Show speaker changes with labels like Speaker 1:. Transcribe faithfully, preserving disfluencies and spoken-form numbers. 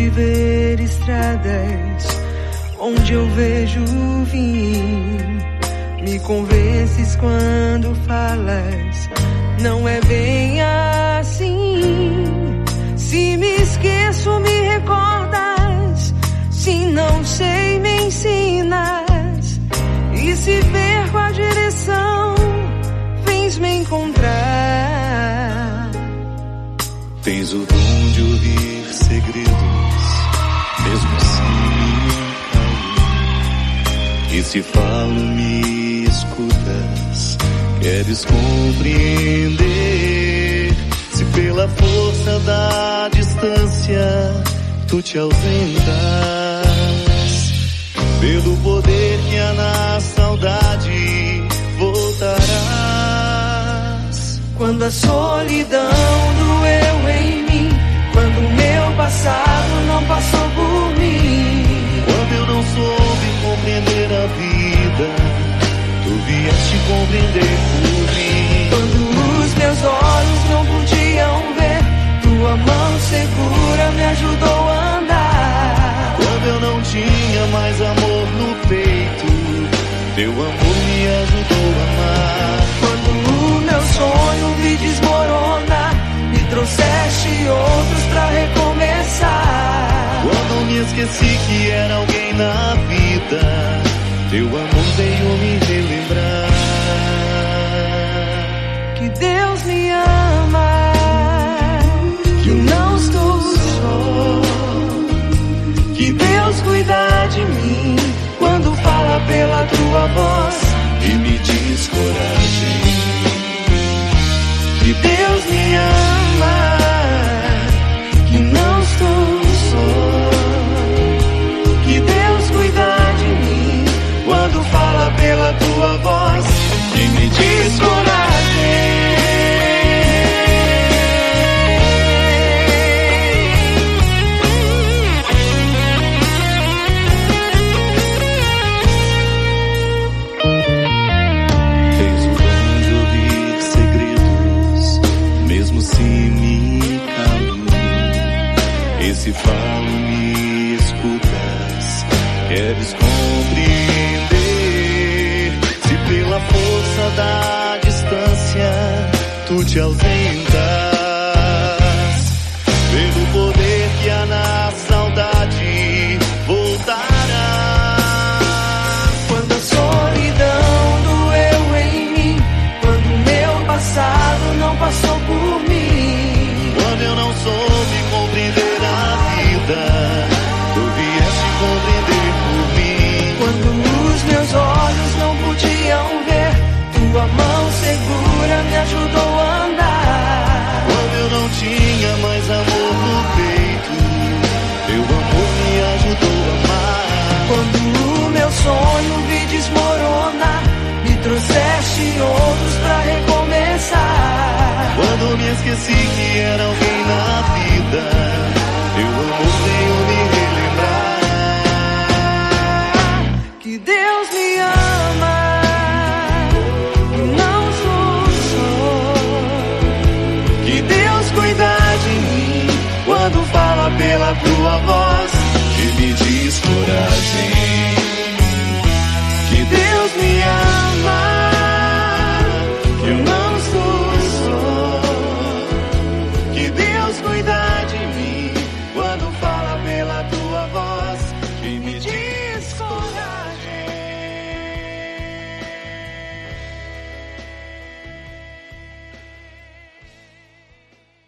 Speaker 1: ver estradas onde eu vejo o fim. Me convences quando falas, não é bem assim. Se me esqueço, me recordas. Se não sei, me ensinas. E se perco a direção, vens me encontrar.
Speaker 2: Tens o dom de ouvir segredos, mesmo assim me caio. E se falo, me escutas, queres compreender. Se pela força da distância tu te ausentas, pelo poder que há na saudade voltarás.
Speaker 1: Quando a solidão doeu em mim, quando o meu passado não passou por mim,
Speaker 2: quando eu não soube compreender a vida, tu vieste compreender por mim.
Speaker 1: Quando os meus olhos não podiam ver, tua mão segura me ajudou a andar.
Speaker 2: Quando eu não tinha mais amor no peito, teu amor me ajudou a amar.
Speaker 1: Quando o meu sonho vi desmoronar, me trouxeste outros pra recomeçar.
Speaker 2: Quando me esqueci que era alguém na vida, teu amor veio me relembrar.
Speaker 1: Que Deus me ama, que eu não estou só, que Deus cuida de mim quando fala pela tua voz
Speaker 2: e me diz coragem.
Speaker 1: Que Deus me ama, que não estou só, que Deus cuida de mim quando fala pela tua voz
Speaker 2: e me diz coragem. Se falo, me escutas, queres compreender. Se pela força da distância tu te ausentas,